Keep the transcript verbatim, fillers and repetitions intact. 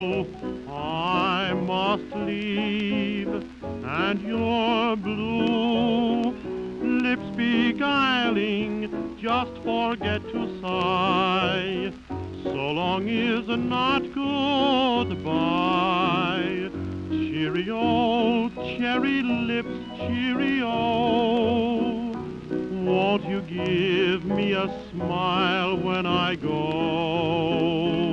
I must leave, and your blue lips beguiling just forget to sigh. So long is not goodbye. Cheerio, cherry lips, cheerio. Won't you give me a smile when I go?